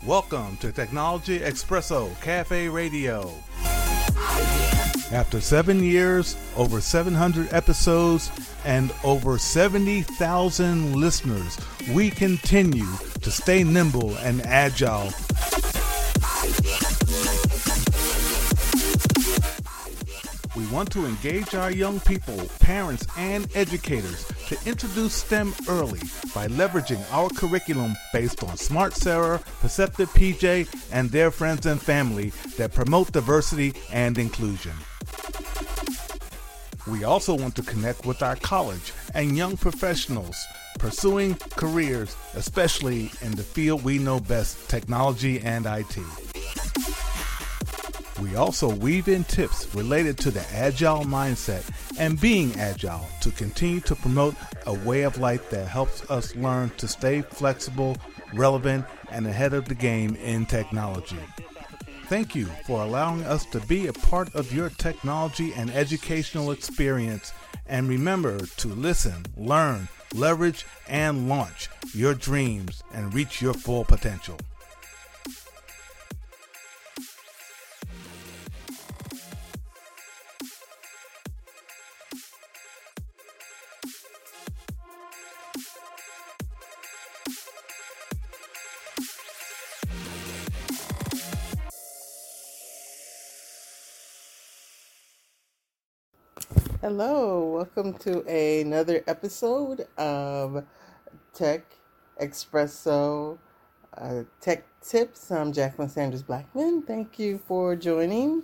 Welcome to Technology Expresso Cafe Radio. After 7 years, over 700 episodes, and over 70,000 listeners, we continue to stay nimble and agile. We want to engage our young people, parents, and educators to introduce STEM early by leveraging our curriculum based on Smart Sarah, Perceptive PJ, and their friends and family that promote diversity and inclusion. We also want to connect with our college and young professionals pursuing careers, especially in the field we know best, technology and IT. We also weave in tips related to the agile mindset and being agile to continue to promote a way of life that helps us learn to stay flexible, relevant, and ahead of the game in technology. Thank you for allowing us to be a part of your technology and educational experience. And remember to listen, learn, leverage, and launch your dreams and reach your full potential. Hello, welcome to another episode of Tech Expresso Tech Tips. I'm Jacqueline Sanders Blackman. Thank you for joining.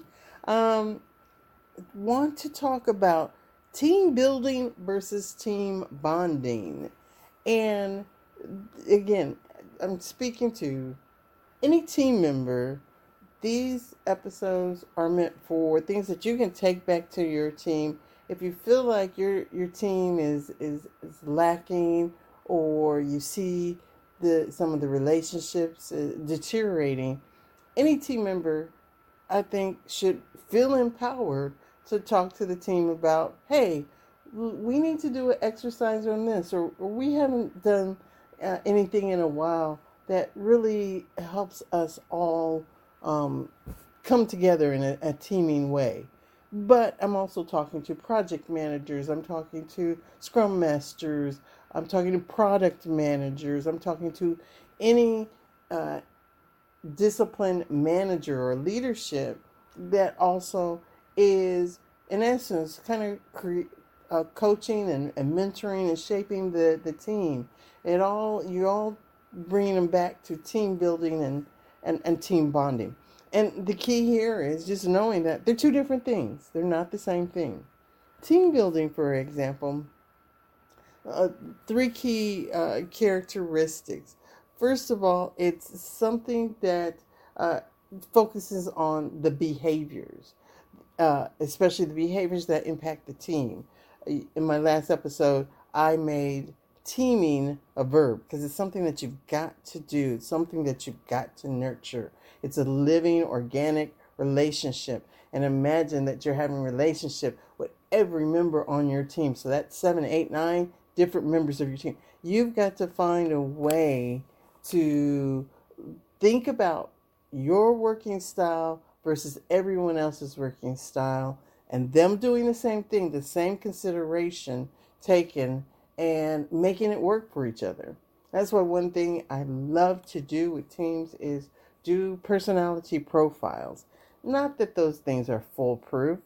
Want to talk about team building versus team bonding. And again, I'm speaking to any team member. These episodes are meant for things that you can take back to your team. If you feel like your team is lacking, or you see some of the relationships deteriorating, any team member, I think, should feel empowered to talk to the team about, hey, we need to do an exercise on this, or we haven't done anything in a while that really helps us all come together in a teaming way. But I'm also talking to project managers, I'm talking to scrum masters, I'm talking to product managers, I'm talking to any discipline manager or leadership that also is, in essence, kind of coaching and mentoring and shaping the team. You're all bringing them back to team building and team bonding. And the key here is just knowing that they're two different things. They're not the same thing. Team building, for example, three key characteristics. First of all, it's something that focuses on the behaviors, especially the behaviors that impact the team. In my last episode, I made teaming a verb because it's something that you've got to do. It's something that you've got to nurture. It's a living, organic relationship. And imagine that you're having a relationship with every member on your team. So that's 7, 8, 9 different members of your team. You've got to find a way to think about your working style versus everyone else's working style, and them doing the same thing, the same consideration taken, and making it work for each other. That's why one thing I love to do with teams is do personality profiles. Not that those things are foolproof.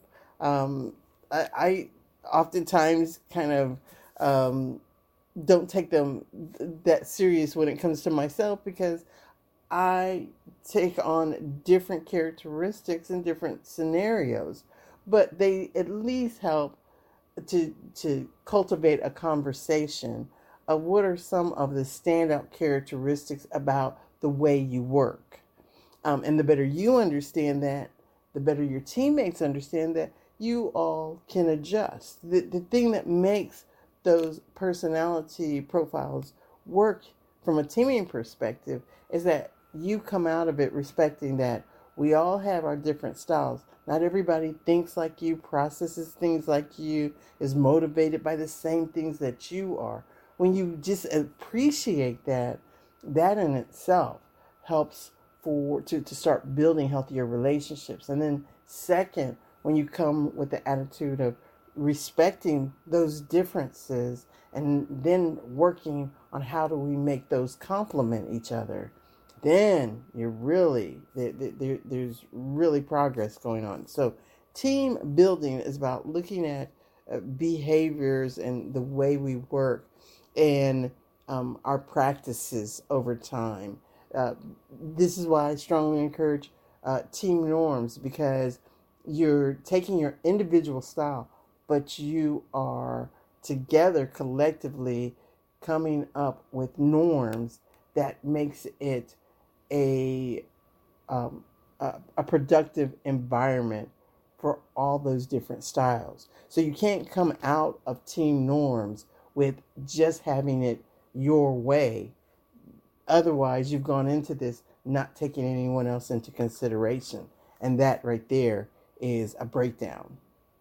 I oftentimes kind of don't take them that serious when it comes to myself, because I take on different characteristics in different scenarios, but they at least help to cultivate a conversation of what are some of the standout characteristics about the way you work. And the better you understand that, the better your teammates understand that, you all can adjust. The thing that makes those personality profiles work from a teaming perspective is that you come out of it respecting that we all have our different styles. Not everybody thinks like you, processes things like you, is motivated by the same things that you are. When you just appreciate that, that in itself helps to start building healthier relationships. And then second, when you come with the attitude of respecting those differences and then working on how do we make those complement each other, then you're really, there's really progress going on. So team building is about looking at behaviors and the way we work and our practices over time. This is why I strongly encourage team norms, because you're taking your individual style, but you are together collectively coming up with norms that makes it a productive environment for all those different styles. So you can't come out of team norms with just having it your way. Otherwise, you've gone into this not taking anyone else into consideration. And that right there is a breakdown.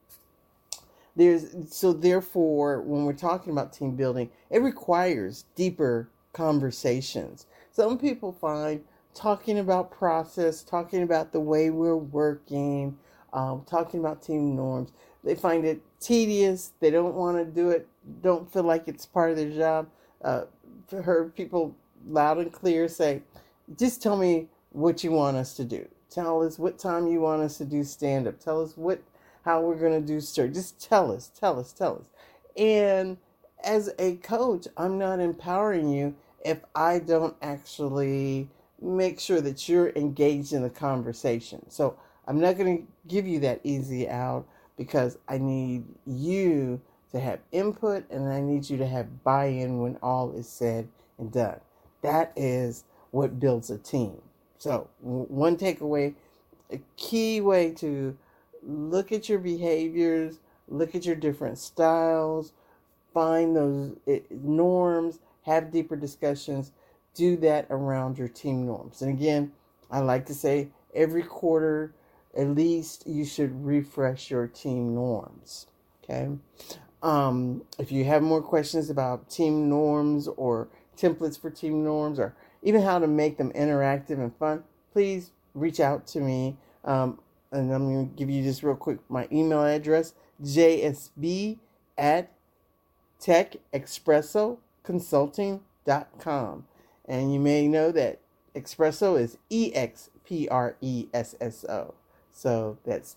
Therefore, when we're talking about team building, it requires deeper conversations. Some people find talking about process, talking about the way we're working, talking about team norms, they find it tedious. They don't want to do it, don't feel like it's part of their job. Heard people loud and clear say, just tell me what you want us to do. Tell us what time you want us to do stand-up. Tell us how we're going to do story. Just tell us. And as a coach, I'm not empowering you if I don't actually make sure that you're engaged in the conversation. So I'm not going to give you that easy out, because I need you to have input and I need you to have buy-in when all is said and done. That is what builds a team. So one takeaway, a key way to look at your behaviors, look at your different styles, find those norms, have deeper discussions, do that around your team norms. And again, I like to say every quarter, at least you should refresh your team norms. Okay. If you have more questions about team norms or templates for team norms, or even how to make them interactive and fun, please reach out to me. And I'm going to give you just real quick my email address, jsb@techexpressoconsulting.com. And you may know that Espresso is EXPRESSO. So that's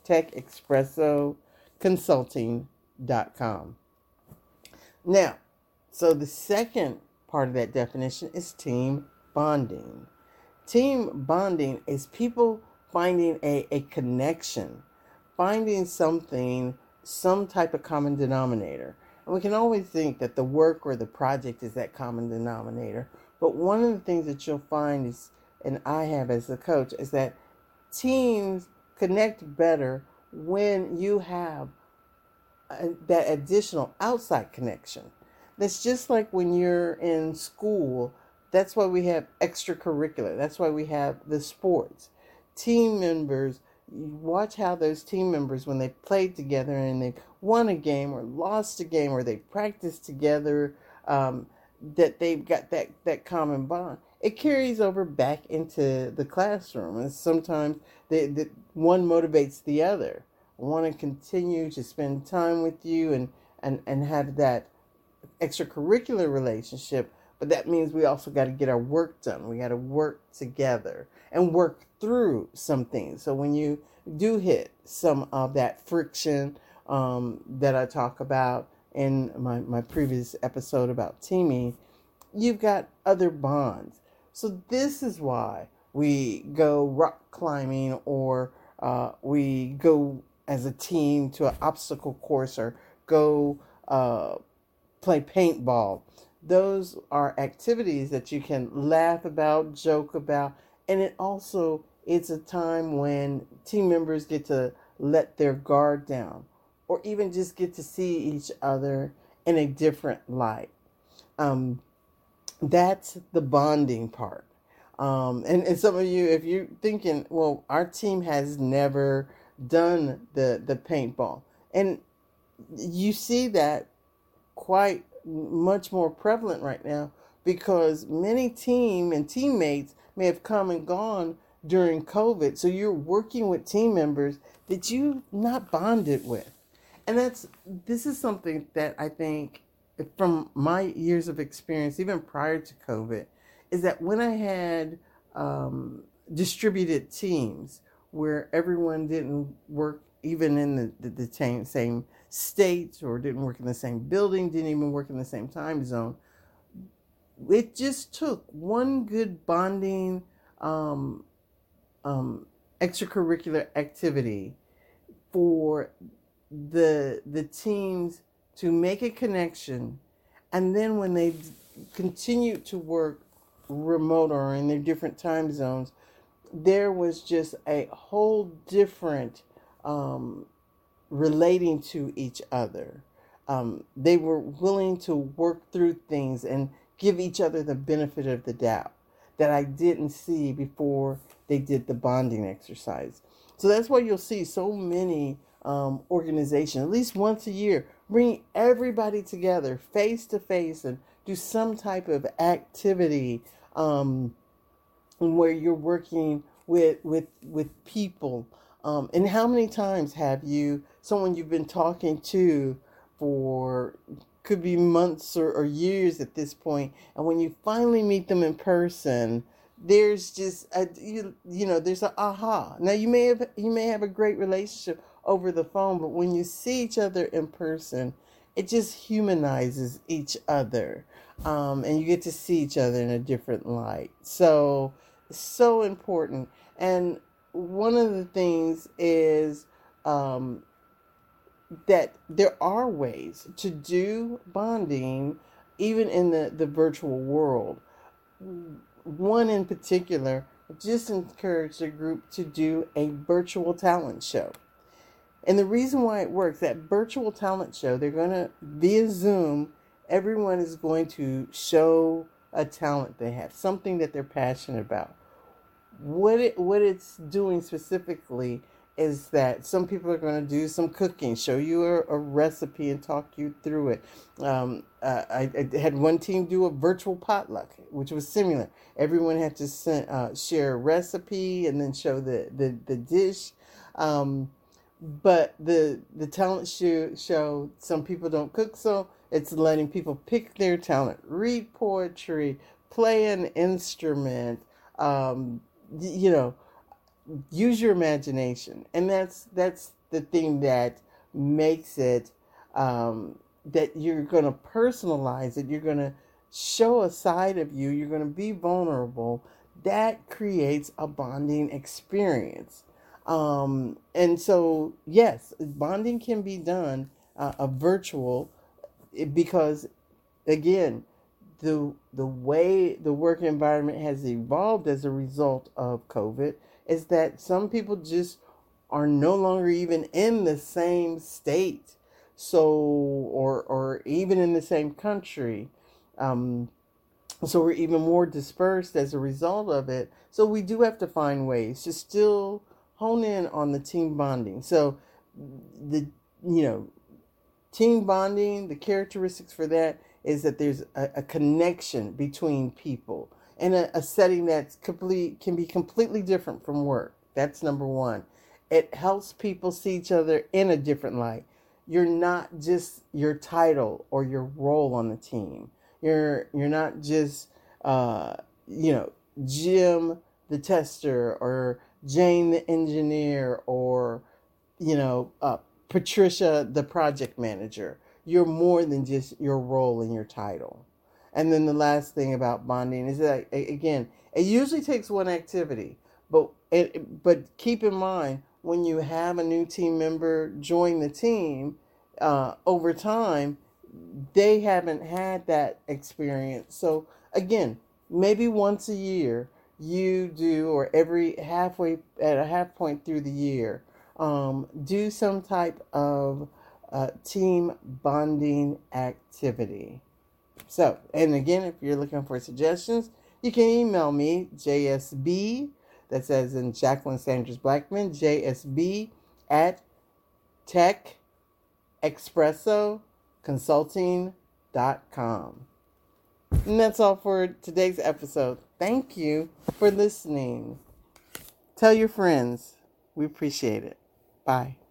techexpressoconsulting.com. Now, so the second part of that definition is team bonding. Team bonding is people finding a connection, finding something, some type of common denominator. And we can always think that the work or the project is that common denominator. But one of the things that you'll find is, and I have as a coach, is that teams connect better when you have that additional outside connection. That's just like when you're in school. That's why we have extracurricular. That's why we have the sports. Team members, you watch how those team members, when they played together and they won a game or lost a game or they practiced together, that they've got that common bond. It carries over back into the classroom. And sometimes the one motivates the other. I want to continue to spend time with you and have that extracurricular relationship. But that means we also got to get our work done. We got to work together and work through some things. So when you do hit some of that friction that I talk about in my previous episode about teaming, you've got other bonds. So this is why we go rock climbing, or we go as a team to an obstacle course, or go play paintball. Those are activities that you can laugh about, joke about, and it's a time when team members get to let their guard down, or even just get to see each other in a different light. That's the bonding part. And some of you, if you're thinking, well, our team has never done the paintball, and you see that quite much more prevalent right now, because many team and teammates may have come and gone during COVID. So you're working with team members that you've not bonded with. And this is something that I think from my years of experience, even prior to COVID, is that when I had distributed teams where everyone didn't work even in the same state or didn't work in the same building, didn't even work in the same time zone, it just took one good bonding extracurricular activity for the teams to make a connection, and then when they continue to work remote or in their different time zones, there was just a whole different relating to each other. They were willing to work through things and give each other the benefit of the doubt that I didn't see before they did the bonding exercise. So that's why you'll see so many organizations, at least once a year, bring everybody together face to face and do some type of activity where you're working with people. And how many times have someone you've been talking to for could be months or years at this point, and when you finally meet them in person, there's just there's a aha. Now you may have a great relationship over the phone, but when you see each other in person, it just humanizes each other, and you get to see each other in a different light. So important. And one of the things is that there are ways to do bonding even in the virtual world. One in particular, just encouraged a group to do a virtual talent show. And the reason why it works, that virtual talent show, they're going to, via Zoom, everyone is going to show a talent they have, something that they're passionate about. What it's doing specifically is that some people are going to do some cooking, show you a recipe and talk you through it. I had one team do a virtual potluck, which was similar. Everyone had to share a recipe and then show the dish. But the talent show, some people don't cook, so it's letting people pick their talent, read poetry, play an instrument, use your imagination. And that's the thing that makes it, that you're going to personalize it. You're going to show a side of you. You're going to be vulnerable. That creates a bonding experience. And so, yes, bonding can be done virtual, because, again, the way the work environment has evolved as a result of COVID is that some people just are no longer even in the same state, so or even in the same country. So we're even more dispersed as a result of it. So we do have to find ways to still hone in on the team bonding. So the team bonding, the characteristics for that is that there's a connection between people in a setting that's can be completely different from work. That's number one. It helps people see each other in a different light. You're not just your title or your role on the team. You're not just Jim the tester or Jane the engineer or Patricia the project manager. You're more than just your role and your title. And then the last thing about bonding is that, again, it usually takes one activity, but keep in mind, when you have a new team member join the team, over time, they haven't had that experience. So again, maybe once a year you do, or every half point through the year, do some type of team bonding activity. So, and again, if you're looking for suggestions, you can email me, JSB, that says in Jacqueline Sanders Blackman, JSB at techexpressoconsulting.com. And that's all for today's episode. Thank you for listening. Tell your friends. We appreciate it. Bye.